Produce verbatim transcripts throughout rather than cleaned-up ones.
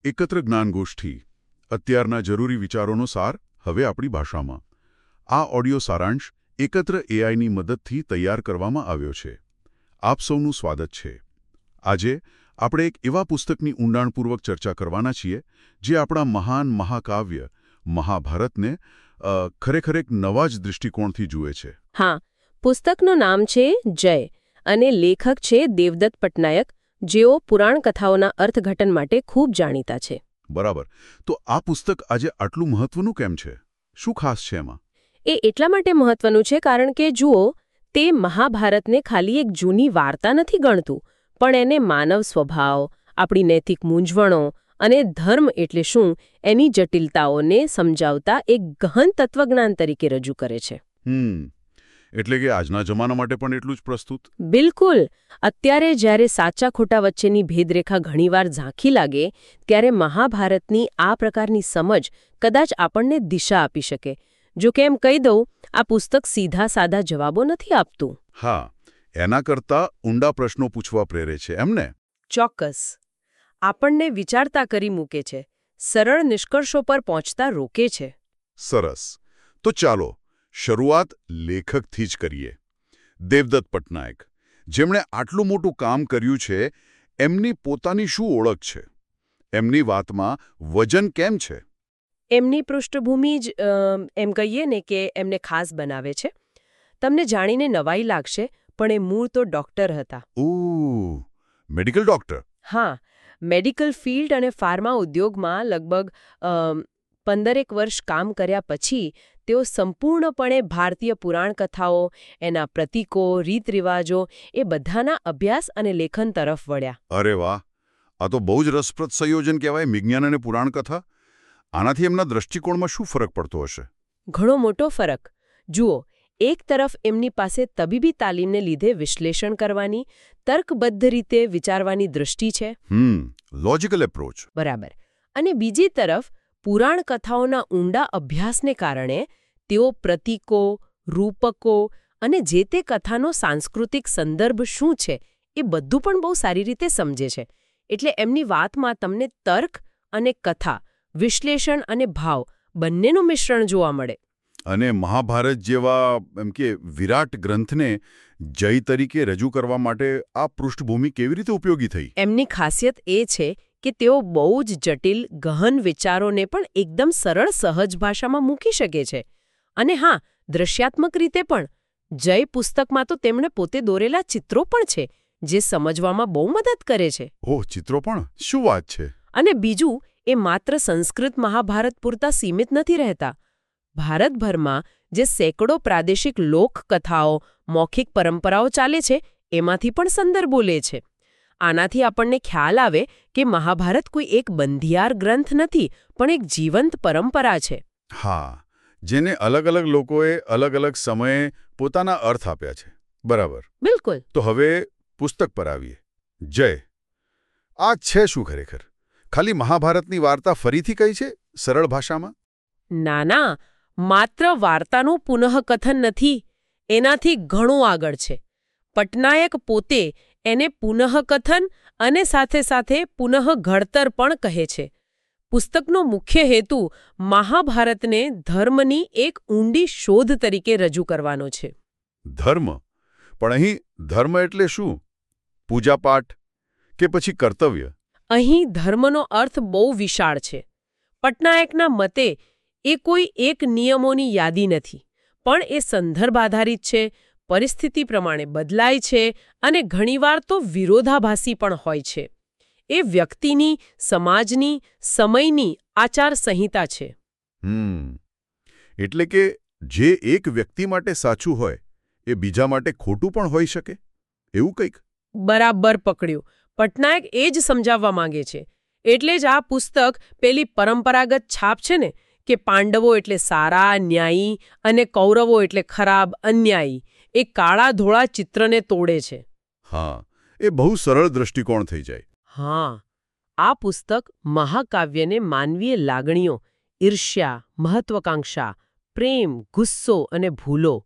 એકત્ર જ્ઞાનગોષ્ઠી અત્યારના જરૂરી વિચારોનો સાર હવે આપણી ભાષામાં. આ ઓડિયો સારાંશ એકત્ર એઆઈની મદદથી તૈયાર કરવામાં આવ્યો છે. આપ સૌનું સ્વાગત છે. આજે આપણે એક એવા પુસ્તકની ઊંડાણપૂર્વક ચર્ચા કરવાના છીએ જે આપણા મહાન મહાકાવ્ય મહાભારતને ખરેખર એક નવા જ દૃષ્ટિકોણથી જુએ છે. હા, પુસ્તકનું નામ છે જય અને લેખક છે દેવદત્ત પટનાયક, જેઓ પુરાણ કથાઓના અર્થઘટન માટે ખૂબ જાણીતા છે. બરાબર. તો આ પુસ્તક આજે આટલું મહત્વનું કેમ છે? શું ખાસ છે એમાં? એ એટલા માટે મહત્વનું છે કારણ કે જુઓ, તે મહાભારતને ખાલી એક જૂની વાર્તા નથી ગણતું, પણ એને માનવ સ્વભાવ, આપણી નૈતિક મૂંઝવણો અને ધર્મ એટલે શું એની જટિલતાઓને સમજાવતા એક ગહન તત્વજ્ઞાન તરીકે રજૂ કરે છે. હમ એટલે કે આજના જમાના માટે પણ એટલું જ પ્રસ્તુત? બિલકુલ. અત્યારે જ્યારે સાચા ખોટા વચ્ચેની ભેદરેખા ઘણીવાર ઝાંખી લાગે, ત્યારે મહાભારતની આ પ્રકારની સમજ કદાચ આપણને દિશા આપી શકે. જો કે એમ કહી દઉં, આ પુસ્તક સીધા સાદા જવાબો નથી આપતું. હા, એના કરતાં ઊંડા પ્રશ્નો પૂછવા પ્રેરે છે, એમને? ચોક્કસ. આપણને વિચારતા કરી મૂકે છે, સરળ નિષ્કર્ષો પર પહોંચતા રોકે છે. સરસ. તો ચાલો શરૂઆત લેખકથી જ કરીએ. દેવદત્ત પટનાયક, જેમણે આટલું મોટું કામ કર્યું છે, એમની પોતાની શું ઓળખ છે? એમની વાતમાં વજન કેમ છે? એમની પૃષ્ઠભૂમિ જ એમ કહીએ ને કે એમને ખાસ બનાવે છે. તમને જાણીને નવાઈ લાગશે, પણ એ મૂળ તો ડોક્ટર હતા. Oh, medical doctor? હા, મેડિકલ ફિલ્ડ અને ફાર્મા ઉદ્યોગમાં લગભગ પંદરેક વર્ષ કામ કર્યા પછી તેઓ સંપૂર્ણપણે ભારતીય પુરાણ કથાઓ, એના પ્રતીકો, રીત રિવાજો એ બધાના અભ્યાસ અને લેખન તરફ વળ્યા. અરે વાહ, આ તો બહુ જ રસપ્રદ સંયોજન કહેવાય, વિજ્ઞાન અને પુરાણ કથા. આનાથી એમના દ્રષ્ટિકોણમાં શું ફરક પડતો હશે? ઘણો મોટો ફરક. જુઓ, એક તરફ એમની પાસે તબીબી તાલીમને લીધે વિશ્લેષણ કરવાની, તર્કબદ્ધ રીતે વિચારવાની દૃષ્ટિ છે. Hmm logical approach. બરાબર. અને બીજી તરફ પુરાણ કથાઓના ઊંડા અભ્યાસને કારણે તેઓ પ્રતીકો, રૂપકો અને જે તે કથાનો સાંસ્કૃતિક સંદર્ભ શું છે એ બધું પણ બહુ સારી રીતે સમજે છે. એટલે એમની વાતમાં તમને તર્ક અને કથા, વિશ્લેષણ અને ભાવ બંનેનું મિશ્રણ જોવા મળે. અને મહાભારત જેવા એમ કે વિરાટ ગ્રંથને જય તરીકે રજૂ કરવા માટે આ પૃષ્ઠભૂમિ કેવી રીતે ઉપયોગી થઈ? એમની ખાસિયત એ છે કે તેઓ બહુ જ જટિલ, ગહન વિચારોને પણ એકદમ સરળ, સહજ ભાષામાં મૂકી શકે છે. અને હા, દ્રશ્યાત્મક રીતે પણ. જય પુસ્તકમાં તો તેમણે પોતે દોરેલા ચિત્રો પણ છે, જે સમજવામાં બહુ મદદ કરે છે. ઓહ, ચિત્રો પણ? શું વાત છે! અને બીજું, એ માત્ર સંસ્કૃત મહાભારત પૂરતા સીમિત નથી રહેતા. ભારતભરમાં જે સેંકડો પ્રાદેશિક લોકકથાઓ, મૌખિક પરંપરાઓ ચાલે છે, એમાંથી પણ સંદર્ભો લે છે. આનાથી આપણને ખ્યાલ આવે કે મહાભારત કોઈ એક બંધિયાર ગ્રંથ નથી, પણ એક જીવંત પરંપરા છે. હા, જેને અલગ અલગ લોકોએ અલગ અલગ સમયે પોતાના અર્થ આપ્યા છે. બરાબર. બિલકુલ. તો હવે પુસ્તક પર આવીએ. જય, આ છે શું ખરેખર? ખાલી મહાભારતની વાર્તા ફરીથી કહી છે, સરળ ભાષામાં? ના ના, માત્ર વાર્તાનું પુનઃકથન નથી. એનાથી ઘણું આગળ છે. પટનાયક પોતે એને પુનઃકથન અને સાથે સાથે પુનઃઘડતર પણ કહે છે. પુસ્તકનો મુખ્ય હેતુ મહાભારતને ધર્મની એક ઊંડી શોધ તરીકે રજૂ કરવાનો છે. ધર્મ? પણ અહીં ધર્મ એટલે શું? પૂજાપાઠ કે પછી કર્તવ્ય? અહીં ધર્મનો અર્થ બહુ વિશાળ છે. પટનાયકના મતે એ કોઈ એક નિયમોની યાદી નથી, પણ એ સંદર્ભ આધારિત છે, પરિસ્થિતિ પ્રમાણે બદલાય છે અને ઘણીવાર તો વિરોધાભાસી પણ હોય છે. એ વ્યક્તિની, સમાજની, સમયની આચાર સંહિતા છે. હમ એટલે કે જે એક વ્યક્તિ માટે સાચું હોય એ બીજા માટે ખોટું પણ હોઈ શકે, એવું કંઈક? બરાબર પકડ્યું. પટનાયક એ જ સમજાવવા માંગે છે. એટલે જ આ પુસ્તક પેલી પરંપરાગત છાપ છે ને કે પાંડવો એટલે સારા, ન્યાયી અને કૌરવો એટલે ખરાબ, અન્યાયી, એ કાળા ધોળા ચિત્રને તોડે છે. હા, એ બહુ સરળ દ્રષ્ટિકોણ થઈ જાય. હા, આ પુસ્તક મહાકાવ્યને માનવીય લાગણીઓ, ઈર્ષ્યા, મહત્વાકાંક્ષા, પ્રેમ, ગુસ્સો અને ભૂલો,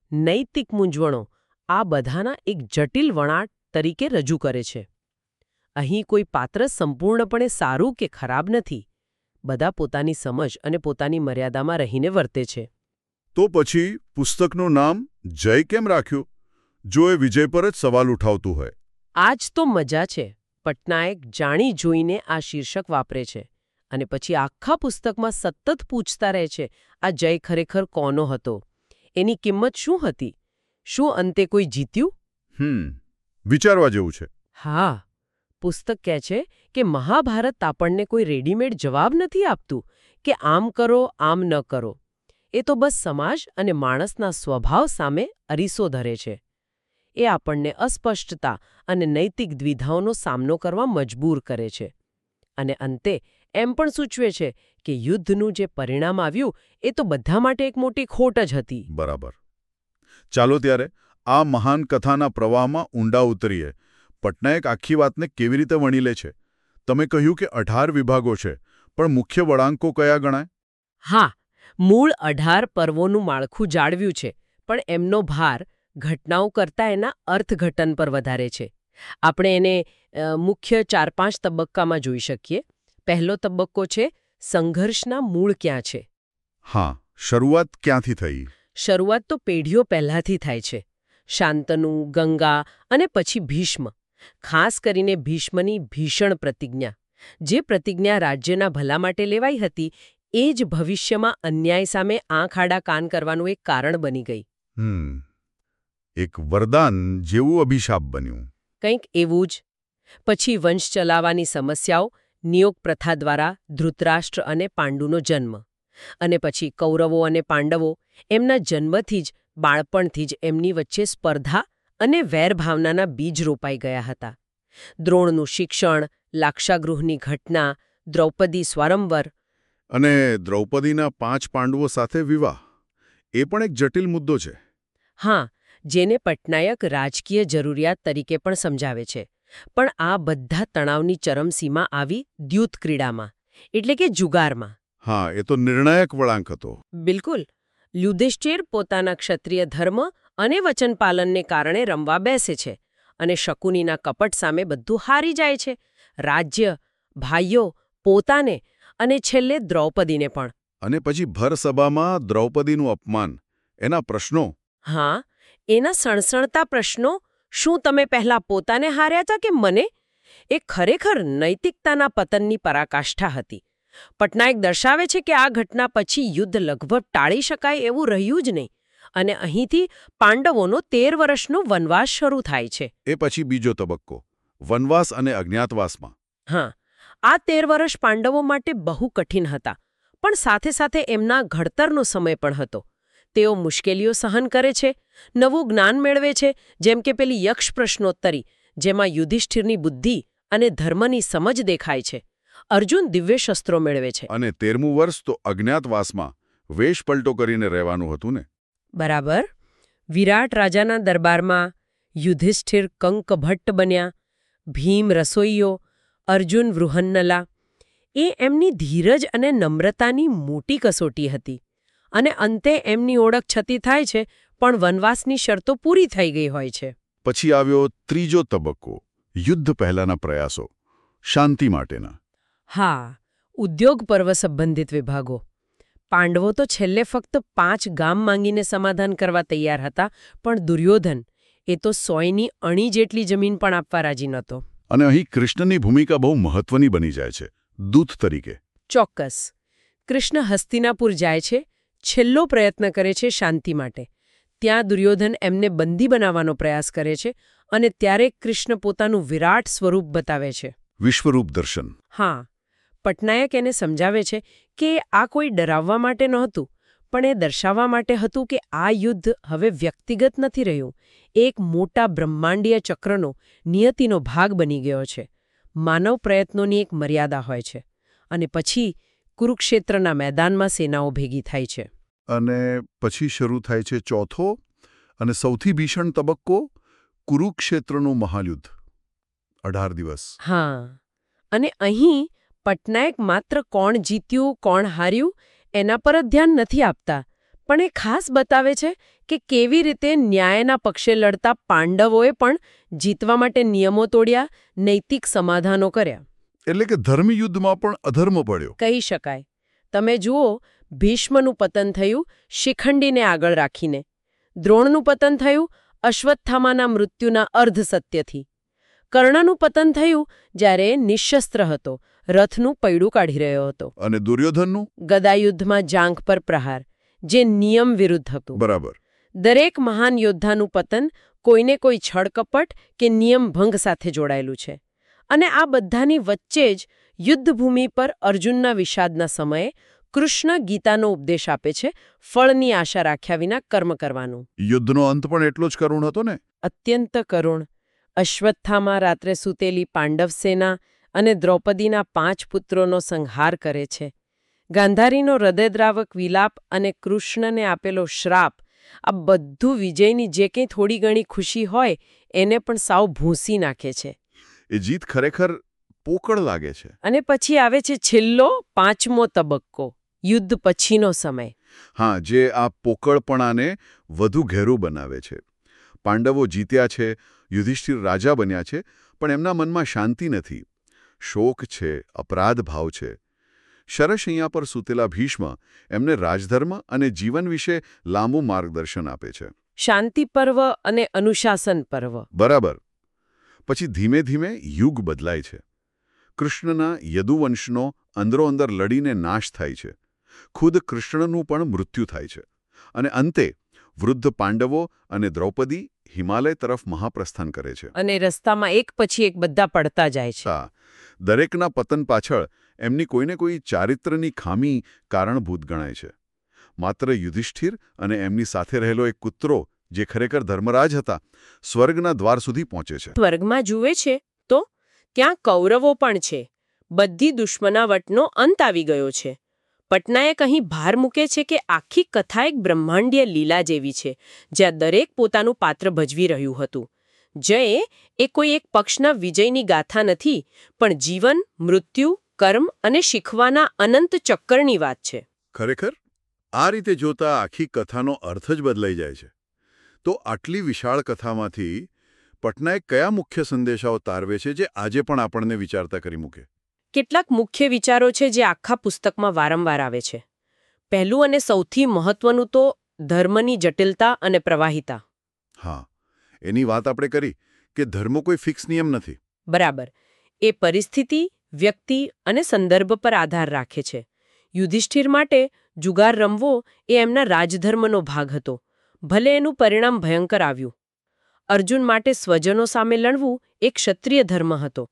નૈતિક મૂંઝવણો, આ બધાના એક જટિલ વણાટ તરીકે રજૂ કરે છે. અહીં કોઈ પાત્ર સંપૂર્ણપણે સારું કે ખરાબ નથી. બધા પોતાની સમજ અને પોતાની મર્યાદામાં રહીને વર્તે છે. તો પછી પુસ્તકનું નામ જય કેમ રાખ્યું, જો એ વિજય પર જ સવાલ ઉઠાવતું હોય? આ જ તો મજા છે. પટનાયક જાણી જોઈને આ શીર્ષક વાપરે છે અને પછી આખા પુસ્તકમાં સતત પૂછતા રહે છે, આ જય ખરેખર કોનો હતો? એની કિંમત શું હતી? શું અંતે કોઈ જીત્યું? હમ વિચારવા જેવું છે. હા, પુસ્તક કહે છે કે મહાભારત આપણને કોઈ રેડીમેડ જવાબ નથી આપતું કે આમ કરો, આમ ન કરો. એ તો બસ સમાજ અને માણસના સ્વભાવ સામે અરીસો ધરે છે. એ આપણને અસ્પષ્ટતા અને નૈતિક દ્વિધાઓનો સામનો કરવા મજબૂર કરે છે. અને અંતે એમ પણ સૂચવે છે કે યુદ્ધનું જે પરિણામ આવ્યું એ તો બધા માટે એક મોટી ખોટ જ હતી. બરાબર. ચાલો ત્યારે આ મહાન કથાના પ્રવાહમાં ઊંડા ઉતરીએ. પટનાયક આખી વાતને કેવી રીતે વણી લે છે? તમે કહ્યું કે અઢાર વિભાગો છે, પણ મુખ્ય વળાંકો કયા ગણાય? હા, મૂળ અઢાર પર્વોનું માળખું જાળવ્યું છે, પણ એમનો ભાર ઘટનાઓ કરતાં એના અર્થઘટન પર વધારે છે. આપણે એને અ, મુખ્ય ચાર પાંચ તબક્કામાં જોઈ શકીએ. પહેલો તબક્કો છે સંઘર્ષના મૂળ ક્યાં છે. હા, શરૂઆત ક્યાંથી થઈ? શરૂઆત તો પેઢીઓ પહેલાંથી થાય છે. શાંતનુ, ગંગા અને પછી ભીષ્મ. ખાસ કરીને ભીષ્મની ભીષણ પ્રતિજ્ઞા. જે પ્રતિજ્ઞા રાજ્યના ભલા માટે લેવાઈ હતી, એ જ ભવિષ્યમાં અન્યાય સામે આંખ આડા કાન કરવાનું એક કારણ બની ગઈ. હમ એક વરદાન જેવું અભિશાપ બન્યું. કંઈક એવું જ. પછી વંશ ચલાવવાની સમસ્યાઓ, નિયોગ પ્રથા દ્વારા ધૃતરાષ્ટ્ર અને પાંડુનો જન્મ. અને પછી કૌરવો અને પાંડવો, એમના જન્મથી જ બાળપણથી જ એમની વચ્ચે સ્પર્ધા અને વેરભાવનાના બીજ રોપાઈ ગયા હતા. દ્રોણનું શિક્ષણ, લાક્ષાગૃહની ઘટના, દ્રૌપદી સ્વયંવર. અને દ્રૌપદીના પાંચ પાંડવો સાથે વિવાહ, એ પણ એક જટિલ મુદ્દો છે. હા, જેને પટનાયક રાજકીય જરૂરિયાત તરીકે પણ સમજાવે છે. પણ આ બધા તણાવની ચરમસીમા આવી દ્યુત ક્રીડામાં, એટલે કે જુગારમાં. હા, એ તો નિર્ણાયક વળાંક હતો. બિલકુલ. યુધિષ્ઠિર પોતાના ક્ષત્રિય ધર્મ અને વચન પાલનને કારણે રમવા બેસે છે અને શકુનીના કપટ સામે બધું હારી જાય છે. રાજ્ય, ભાઈઓ, પોતાને અને છેલ્લે દ્રૌપદીને પણ. અને પછી ભરસભામાં દ્રૌપદીનું અપમાન, એના પ્રશ્નો. હા, એના સણસણતા પ્રશ્નો, શું તમે પહેલા પોતાને હાર્યા હતા કે મને? એ ખરેખર નૈતિકતાના પતનની પરાકાષ્ઠા હતી. પટનાયક દર્શાવે છે કે આ ઘટના પછી યુદ્ધ લગભગ ટાળી શકાય એવું રહ્યું જ નહીં. અને અહીંથી પાંડવોનો તેર વર્ષનો વનવાસ શરૂ થાય છે. એ પછી બીજો તબક્કો, વનવાસ અને અજ્ઞાતવાસમાં. હા, આ તેર વર્ષ પાંડવો માટે બહુ કઠિન હતા, પણ સાથે સાથે એમના ઘડતરનો સમય પણ હતો. તેઓ મુશ્કેલીઓ સહન કરે છે, નવું જ્ઞાન મેળવે છે, જેમ કે પેલી યક્ષ પ્રશ્નોત્તરી, જેમાં યુધિષ્ઠિરની બુદ્ધિ અને ધર્મની સમજ દેખાય છે. અર્જુન દિવ્ય શસ્ત્રો મેળવે છે. અને તેરમું વર્ષ તો અજ્ઞાતવાસમાં વેશ પલટો કરીને રહેવાનું હતું ને? બરાબર. વિરાટ રાજાના દરબારમાં યુધિષ્ઠિર કંકભટ્ટ બન્યા, ભીમ રસોઈયો, અર્જુન વૃહન્નલા. એ એમની ધીરજ અને નમ્રતાની મોટી કસોટી હતી. અને અંતે એમની ઓળખ છતી થાય છે, પણ વનવાસની શરતો પૂરી થઈ ગઈ હોય છે. પછી આવ્યો ત્રીજો તબક્કો, યુદ્ધ પહેલાના પ્રયાસો, શાંતિ માટેના. હા, ઉદ્યોગ પર્વ સંબંધિત વિભાગો. પાંડવો તો છેલ્લે ફક્ત પાંચ ગામ માંગીને સમાધાન કરવા તૈયાર હતા, પણ દુર્યોધન એ તો સોયની અણી જેટલી જમીન પણ આપવા રાજી નહોતો. અને અહીં કૃષ્ણની ભૂમિકા બહુ મહત્વની બની જાય છે, દૂત તરીકે. ચોક્કસ. કૃષ્ણ હસ્તિનાપુર જાય છે, છેલ્લો પ્રયત્ન કરે છે શાંતિ માટે. ત્યાં દુર્યોધન એમને બંદી બનાવવાનો પ્રયાસ કરે છે, અને ત્યારે કૃષ્ણ પોતાનું વિરાટ સ્વરૂપ બતાવે છે. વિશ્વરૂપ દર્શન. હા, પટનાયક એને સમજાવે છે કે આ કોઈ ડરાવવા માટે નહોતું, પણ એ દર્શાવવા માટે હતું કે આ યુદ્ધ હવે વ્યક્તિગત નથી રહ્યું, એક મોટા બ્રહ્માંડીય ચક્રનો, નિયતિનો ભાગ બની ગયો છે. માનવ પ્રયત્નોની એક મર્યાદા હોય છે. અને પછી કુરુક્ષેત્રના મેદાનમાં સેનાઓ ભેગી થાય છે. અને પછી શરૂ થાય છે ચોથો અને સૌથી ભીષણ તબક્કો, કુરુક્ષેત્રનું મહાયુદ્ધ. અઢાર દિવસ. હા, અને અહીં પટનાયક માત્ર કોણ જીત્યું, કોણ હાર્યું એના પર જ ધ્યાન નથી આપતા, પણ એ ખાસ બતાવે છે કે કેવી રીતે ન્યાયના પક્ષે લડતા પાંડવોએ પણ જીતવા માટે નિયમો તોડ્યા, નૈતિક સમાધાનો કર્યા. એટલે કે ધર્મ યુદ્ધમાં પણ અધર્મ પડ્યો. કહી શકાય. તમે જુઓ, ભીષ્મનું પતન થયું શિખંડીને આગળ રાખીને. દ્રોણનું પતન થયું અશ્વત્થામાના મૃત્યુના અર્ધ સત્યથી. કર્ણનું પતન થયું જ્યારે નિશસ્ત્ર હતો, રથનું પૈડું કાઢી રહ્યો હતો. અને દુર્યોધનનું? ગદાયુદ્ધમાં જાંઘ પર પ્રહાર, જે નિયમ વિરુદ્ધ હતું. બરાબર. દરેક મહાન યોદ્ધાનું પતન કોઈને કોઈ છળકપટ કે નિયમભંગ સાથે જોડાયેલું છે. અને આ બધાની વચ્ચે જ યુદ્ધભૂમિ પર અર્જુનના વિષાદના સમયે કૃષ્ણ ગીતાનો ઉપદેશ આપે છે, ફળની આશા રાખ્યા વિના કર્મ કરવાનું. યુદ્ધનો અંત પણ એટલો જ કરુણ હતો ને? અત્યંત કરુણ. અશ્વત્થામા રાત્રે સૂતેલી પાંડવ સેના અને દ્રૌપદીના પાંચ પુત્રોનો સંહાર કરે છે. ગાંધારીનો હૃદયદ્રાવક વિલાપ અને કૃષ્ણને આપેલો શ્રાપ, આ બધું વિજયની જે કંઈ થોડી ઘણી ખુશી હોય એને પણ સાવ ભૂંસી નાખે છે. એ જીત ખરેખર પોકળ લાગે છે. અને પછી આવે છે છેલ્લો પાંચમો તબક્કો, યુદ્ધ પછીનો સમય. હા, જે આ પોકળપણાને વધુ ઘેરું બનાવે છે. પાંડવો જીત્યા છે, યુધિષ્ઠિર રાજા બન્યા છે, પણ એમના મનમાં શાંતિ નથી. શોક છે, અપરાધ ભાવ છે. શરશ અહીંયા પર સૂતેલા ભીષ્મ એમને રાજધર્મ અને જીવન વિશે લાંબુ માર્ગદર્શન આપે છે. શાંતિ પર્વ અને અનુશાસન પર્વ. બરાબર. પછી ધીમે ધીમે યુગ બદલાય છે. કૃષ્ણના યદુવંશનો અંદરોઅંદર લડીને નાશ થાય છે. ખુદ કૃષ્ણનું પણ મૃત્યુ થાય છે. અને અંતે વૃદ્ધ પાંડવો અને દ્રૌપદી હિમાલય તરફ મહાપ્રસ્થાન કરે છે. અને રસ્તામાં એક પછી એક બધા પડતા જાય છે. હા, દરેકના પતન પાછળ એમની કોઈને કોઈ ચારિત્રની ખામી કારણભૂત ગણાય છે. માત્ર યુધિષ્ઠિર અને એમની સાથે રહેલો એક કૂતરો, જે ખરેખર ધર્મરાજ હતા, સ્વર્ગના દ્વાર સુધી પહોંચે છે. સ્વર્ગમાં જુએ છે તો ત્યાં કૌરવો પણ છે. બધી દુશ્મનાવટનો અંત આવી ગયો છે. પટનાયક અહીં ભાર મૂકે છે કે આખી કથા એક બ્રહ્માંડીય લીલા જેવી છે, જ્યાં દરેક પોતાનું પાત્ર ભજવી રહ્યું હતું. જય એ કોઈ એક પક્ષના વિજયની ગાથા નથી, પણ જીવન, મૃત્યુ, કર્મ અને શીખવાના અનંત ચક્કરની વાત છે. ખરેખર આ રીતે જોતા આખી કથાનો અર્થ જ બદલાઈ જાય છે. તો આટલી વિશાળ કથામાંથી પટનાયક કયા મુખ્ય સંદેશાઓ તારવે છે જે આજે પણ આપણને વિચારતા કરી મૂકે? કેટલાક મુખ્ય વિચારો છે જે આખા પુસ્તકમાં વારંવાર આવે છે. પહેલું અને સૌથી મહત્વનું તો ધર્મની જટિલતા અને પ્રવાહિતા. હા, એની વાત આપણે કરી કે ધર્મ કોઈ ફિક્સ નિયમ નથી. બરાબર. એ પરિસ્થિતિ, વ્યક્તિ અને સંદર્ભ પર આધાર રાખે છે. યુધિષ્ઠિર માટે જુગાર રમવો એ એમના રાજધર્મનો ભાગ હતો, ભલે એનું પરિણામ ભયંકર આવ્યું. અર્જુન માટે સ્વજનો સામે લડવું એક ક્ષત્રિય ધર્મ હતો.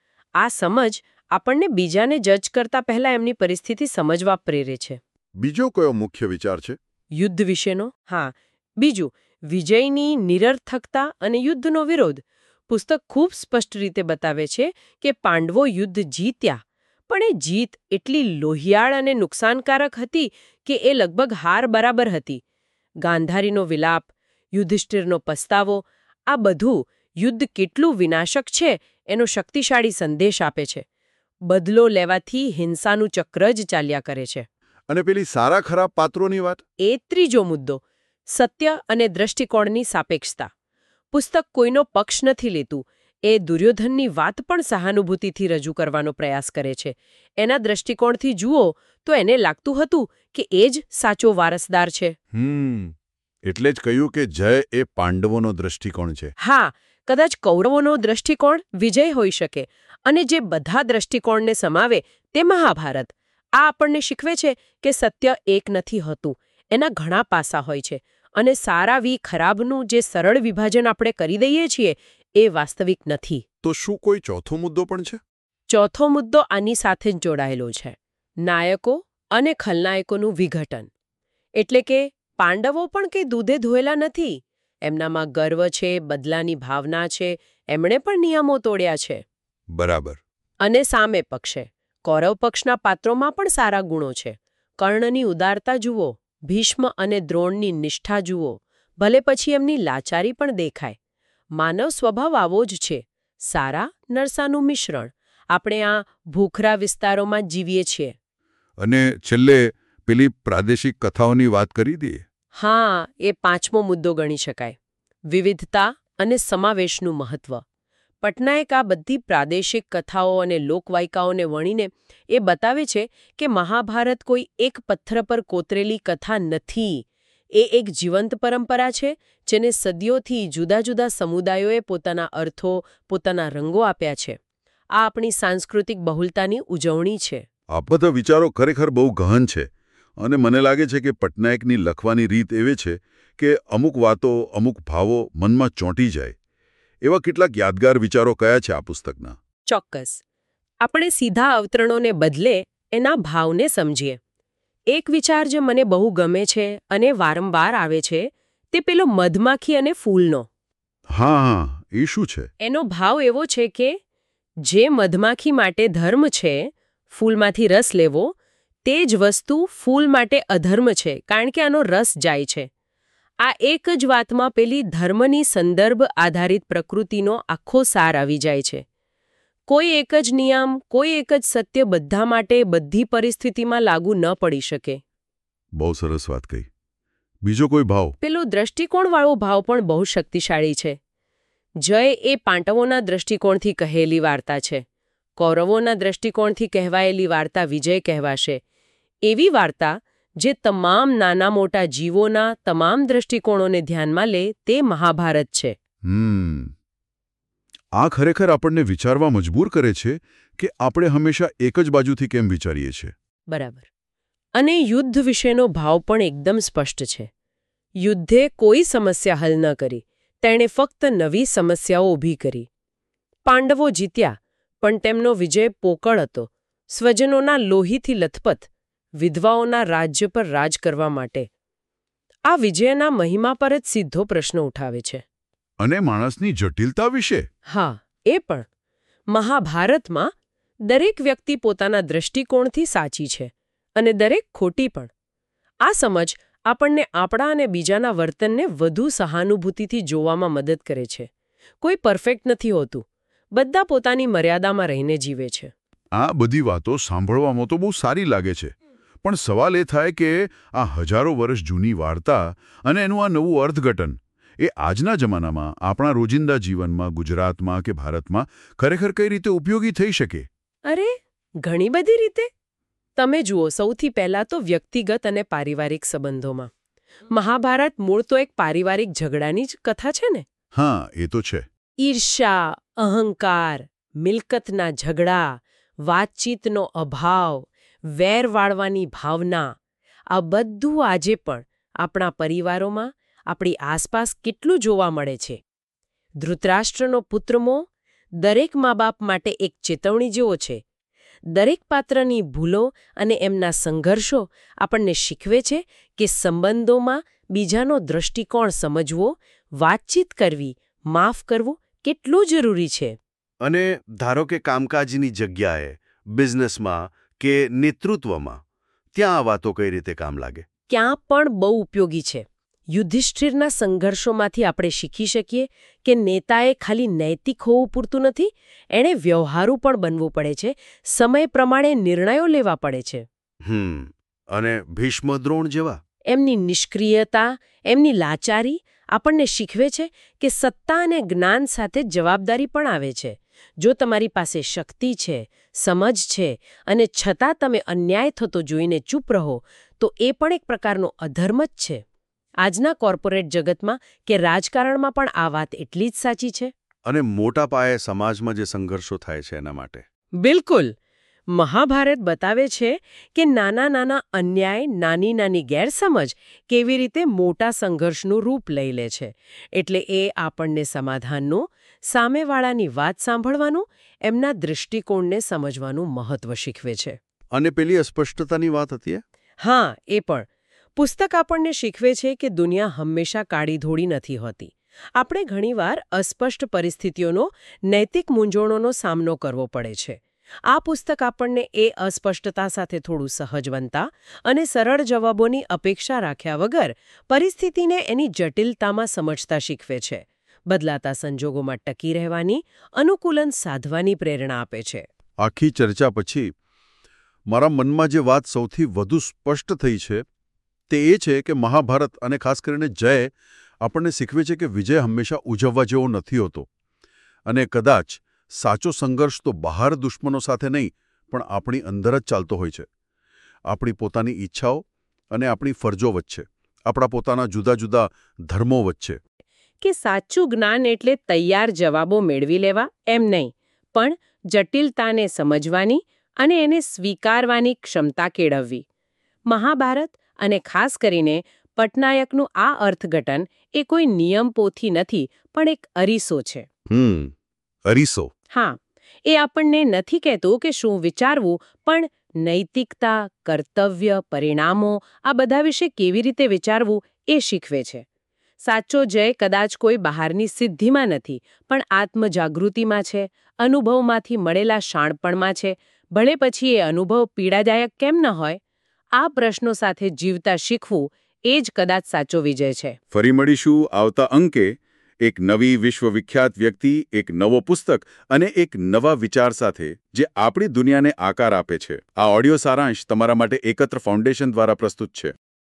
આ સમજ આપણને બીજાને જજ કરતા પહેલા એમની પરિસ્થિતિ સમજવા પ્રેરે છે. બીજો કયો મુખ્ય વિચાર છે? યુદ્ધ વિશેનો. હા, બીજું વિજયની નિરર્થકતા અને યુદ્ધનો વિરોધ. પુસ્તક ખૂબ સ્પષ્ટ રીતે બતાવે છે કે પાંડવો યુદ્ધ જીત્યા, પણ એ જીત એટલી લોહિયાળ અને નુકસાનકારક હતી કે એ લગભગ હાર બરાબર હતી. ગાંધારીનો વિલાપ, યુધિષ્ઠિરનો પસ્તાવો, આ બધું યુદ્ધ કેટલું વિનાશક છે એનો શક્તિશાળી સંદેશ આપે છે. બદલો લેવાથી હિંસાનું ચક્ર જ ચાલ્યા કરે છે. અને પેલી સારા ખરાબ પાત્રોની વાત? એ ત્રીજો મુદ્દો, સત્ય અને દ્રષ્ટિકોણની સાપેક્ષતા. પુસ્તક કોઈનો પક્ષ નથી લેતું. એ દુર્યોધનની વાત પણ સહાનુભૂતિથી રજૂ કરવાનો પ્રયાસ કરે છે. એના દ્રષ્ટિકોણથી જુઓ તો એને લાગતું હતું કે એ જ સાચો વારસદાર છે. હમ એટલે જ કહ્યું કે જય એ પાંડવોનો દ્રષ્ટિકોણ છે. હા, કદાચ કૌરવોનો દ્રષ્ટિકોણ વિજય હોઈ શકે, અને જે બધા દ્રષ્ટિકોણને સમાવે તે મહાભારત. આ આપણને શીખવે છે કે સત્ય એક નથી હોતું, એના ઘણા પાસા હોય છે, અને સારા વી ખરાબનું જે સરળ વિભાજન આપણે કરી દઈએ છીએ એ વાસ્તવિક નથી. તો શું કોઈ ચોથો મુદ્દો પણ છે? ચોથો મુદ્દો આની સાથે જ જોડાયેલો છે. નાયકો અને ખલનાયકોનું વિઘટન. એટલે કે પાંડવો પણ કંઈ દૂધે ધોયેલા નથી. એમનામાં ગર્વ છે, બદલાની ભાવના છે, એમણે પણ નિયમો તોડ્યા છે. બરાબર. અને સામે પક્ષે કૌરવ પક્ષના પાત્રોમાં પણ સારા ગુણો છે. કર્ણની ઉદારતા જુઓ, ભીષ્મ અને દ્રોણની નિષ્ઠા જુઓ, ભલે પછી એમની લાચારી પણ દેખાય. માનવ સ્વભાવ આવો જ છે, સારા નરસાનું મિશ્રણ. આપણે આ ભૂખરા વિસ્તારોમાં જીવીએ છીએ. અને છેલ્લે પેલી પ્રાદેશિક કથાઓની વાત કરી દઈએ. હા, એ પાંચમો મુદ્દો ગણી શકાય. વિવિધતા અને સમાવેશનું મહત્વ. પટનાયક આ બધી પ્રાદેશિક કથાઓ અને લોકવાયકાઓને વણીને એ બતાવે છે કે મહાભારત કોઈ એક પથ્થર પર કોતરેલી કથા નથી. એ એક જીવંત પરંપરા છે જેને સદીઓથી જુદા જુદા સમુદાયોએ પોતાના અર્થો, પોતાના રંગો આપ્યા છે. આ આપણી સાંસ્કૃતિક બહુલતાની ઉજવણી છે. આ બધા વિચારો ખરેખર બહુ ગહન છે અને મને લાગે છે કે પટનાયકની લખવાની રીત એવી છે કે અમુક વાતો, અમુક ભાવો મનમાં ચોંટી જાય. એવા કેટલાક યાદગાર વિચારો કયા છે આ પુસ્તકના? ચોક્કસ. આપણે સીધા અવતરણોને બદલે એના ભાવને સમજીએ. એક વિચાર જે મને બહુ ગમે છે અને વારંવાર આવે છે તે પેલો મધમાખી અને ફૂલનો. હા હા, એ શું છે? એનો ભાવ એવો છે કે જે મધમાખી માટે ધર્મ છે, ફૂલમાંથી રસ લેવો, તે જ વસ્તુ ફૂલ માટે અધર્મ છે કારણ કે આનો રસ જાય છે. આ એક જ વાતમાં પેલી ધર્મની સંદર્ભ આધારિત પ્રકૃતિનો આખો સાર આવી જાય છે. કોઈ એક જ નિયમ, કોઈ એક જ સત્ય બધા માટે બધી પરિસ્થિતિમાં લાગુ ન પડી શકે. બહુ સરસ વાત કહી. બીજો કોઈ ભાવ? પેલો દ્રષ્ટિકોણવાળો ભાવ પણ બહુ શક્તિશાળી છે. જય એ પાંડવોના દ્રષ્ટિકોણથી કહેલી વાર્તા છે. કૌરવોના દ્રષ્ટિકોણથી કહેવાયેલી વાર્તા વિજય કહેવાશે. એવી વાર્તા જે તમામ નાના મોટા જીવોના તમામ દ્રષ્ટિકોણોને ધ્યાનમાં લે તે મહાભારત છે. હમ આ ખરેખર આપણને વિચારવા મજબૂર કરે છે કે આપણે હંમેશા એક જ બાજુથી કેમ વિચારીએ છીએ. બરાબર. અને યુદ્ધ વિશેનો ભાવ પણ એકદમ સ્પષ્ટ છે. યુદ્ધે કોઈ સમસ્યા હલ ન કરી, તેણે ફક્ત નવી સમસ્યાઓ ઊભી કરી. પાંડવો જીત્યા, પણ તેમનો વિજય પોકળ હતો. સ્વજનોના લોહીથી લથપથ, વિધવાઓના રાજ્ય પર રાજ કરવા માટે. આ વિજયના મહિમા પર જ સીધો પ્રશ્ન ઉઠાવે છે. અને માણસની જટિલતા વિશે? હા, એ પણ. મહાભારતમાં દરેક વ્યક્તિ પોતાના દ્રષ્ટિકોણથી સાચી છે અને દરેક ખોટી પણ. આ સમજ આપણને આપણા અને બીજાના વર્તનને વધુ સહાનુભૂતિથી જોવામાં મદદ કરે છે. કોઈ પરફેક્ટ નથી હોતું. બધા પોતાની મર્યાદામાં રહીને જીવે છે. આ બધી વાતો સાંભળવામાં તો બહુ સારી લાગે છે, પણ સવાલ એ થાય કે આ હજારો વર્ષ જૂની વાર્તા અને એનું આ નવું અર્થઘટન એ આજના જમાનામાં આપણા રોજિંદા જીવનમાં, ગુજરાતમાં કે ભારતમાં ખરેખર કઈ રીતે ઉપયોગી થઈ શકે? અરે, ઘણી બધી રીતે. તમે જુઓ, સૌથી પહેલા તો વ્યક્તિગત અને પારિવારિક સંબંધોમાં. મહાભારત મૂળ તો એક પારિવારિક ઝઘડાની જ કથા છે ને? હા, એ તો છે. ઈર્ષ્યા, અહંકાર, મિલકતના ઝઘડા, વાતચીતનો અભાવ, વેર વાળવાની ભાવના, આ બધું આજે પણ આપણા પરિવારોમાં, આપણી આસપાસ કેટલું જોવા મળે છે. ધૃતરાષ્ટ્રનો પુત્ર મોહ દરેક મા બાપ માટે એક ચેતવણી જેવો છે. દરેક પાત્રની ભૂલો અને એમના સંઘર્ષો આપણને શીખવે છે કે સંબંધોમાં બીજાનો દૃષ્ટિકોણ સમજવો, વાતચીત કરવી, માફ કરવું કેટલું જરૂરી છે. અને ધારો કે કામકાજની જગ્યાએ, બિઝનેસમાં કે નેતૃત્વમાં, ત્યાં આ વાતો કઈ રીતે કામ લાગે? ક્યાં પણ બહુ ઉપયોગી છે. યુધિષ્ઠિરના સંઘર્ષોમાંથી આપણે શીખી શકીએ કે નેતાએ ખાલી નૈતિક હોવું પૂરતું નથી, એણે વ્યવહારુ પણ બનવું પડે છે, સમય પ્રમાણે નિર્ણયો લેવા પડે છે. હમ અને ભીષ્મ દ્રોણ જેવા? એમની નિષ્ક્રિયતા, એમની લાચારી આપણને શીખવે છે કે સત્તા અને જ્ઞાન સાથે જવાબદારી પણ આવે છે. જો તમારી પાસે શક્તિ છે, સમજ છે અને છતાં તમે અન્યાય થતો જોઈને ચૂપ રહો, તો એ પણ એક પ્રકારનો અધર્મ જ છે. આજના કોર્પોરેટ જગતમાં કે રાજકારણમાં પણ આ વાત એટલી જ સાચી છે. અને મોટા પાયે સમાજમાં જે સંઘર્ષો થાય છે એના માટે? બિલકુલ. મહાભારત બતાવે છે કે નાના નાના અન્યાય, નાની નાની ગેરસમજ કેવી રીતે મોટા સંઘર્ષનું રૂપ લઈ લે છે. એટલે એ આપણને સમાધાનનું, સામેવાળાની વાત સાંભળવાનું, એમના દૃષ્ટિકોણને સમજવાનું મહત્વ શીખવે છે. અને પેલી અસ્પષ્ટતાની વાત હતી? હા, એ પણ. પુસ્તક આપણને શીખવે છે કે દુનિયા હંમેશા કાળી ધોળી નથી હોતી. આપણે ઘણીવાર અસ્પષ્ટ પરિસ્થિતિઓનો, નૈતિક મૂંઝવણોનો સામનો કરવો પડે છે. આ પુસ્તક આપણને એ અસ્પષ્ટતા સાથે થોડું સહજ બનતા અને સરળ જવાબોની અપેક્ષા રાખ્યા વગર પરિસ્થિતિને એની જટિલતામાં સમજતા શીખવે છે. બદલાતા સંજોગોમાં ટકી રહેવાની, અનુકૂલન સાધવાની પ્રેરણા આપે છે. આખી ચર્ચા પછી મારા મનમાં જે વાત સૌથી વધુ સ્પષ્ટ થઈ છે તે એ છે કે મહાભારત અને ખાસ કરીને જય આપણને શીખવે છે કે વિજય હંમેશા ઉજવવા જેવો નથી હોતો. અને કદાચ સાચો સંઘર્ષ તો બહાર દુશ્મનો સાથે નહીં, પણ આપણી અંદર જ ચાલતો હોય છે. આપણી પોતાની ઈચ્છાઓ અને આપણી ફરજો વચ્ચે, આપણા પોતાના જુદા જુદા ધર્મો વચ્ચે. કે સાચું જ્ઞાન એટલે તૈયાર જવાબો મેળવી લેવા એમ નહીં, પણ જટિલતાને સમજવાની અને એને સ્વીકારવાની ક્ષમતા કેળવવી. મહાભારત અને ખાસ કરીને પટનાયકનું આ અર્થઘટન એ કોઈ નિયમપોથી નથી, પણ એક અરીસો છે. હમ અરીસો. હા, એ આપણને નથી કહેતું કે શું વિચારવું, પણ નૈતિકતા, કર્તવ્ય, પરિણામો આ બધા વિશે કેવી રીતે વિચારવું એ શીખવે છે. સાચો જય કદાચ કોઈ બહારની સિદ્ધિમાં નથી, પણ આત્મજાગૃતિમાં છે, અનુભવમાંથી મળેલા શાણપણમાં છે. ભલે પછી એ અનુભવ પીડાદાયક કેમ ન હોય, આ પ્રશ્નો સાથે જીવતા શીખવું એ જ કદાચ સાચો વિજય છે. ફરી મળીશું આવતા અંકે એક નવી વિશ્વવિખ્યાત વ્યક્તિ, એક નવો પુસ્તક અને એક નવા વિચાર સાથે જે આપણી દુનિયાને આકાર આપે છે. આ ઓડિયો સારાંશ તમારા માટે એકત્ર ફાઉન્ડેશન દ્વારા પ્રસ્તુત છે.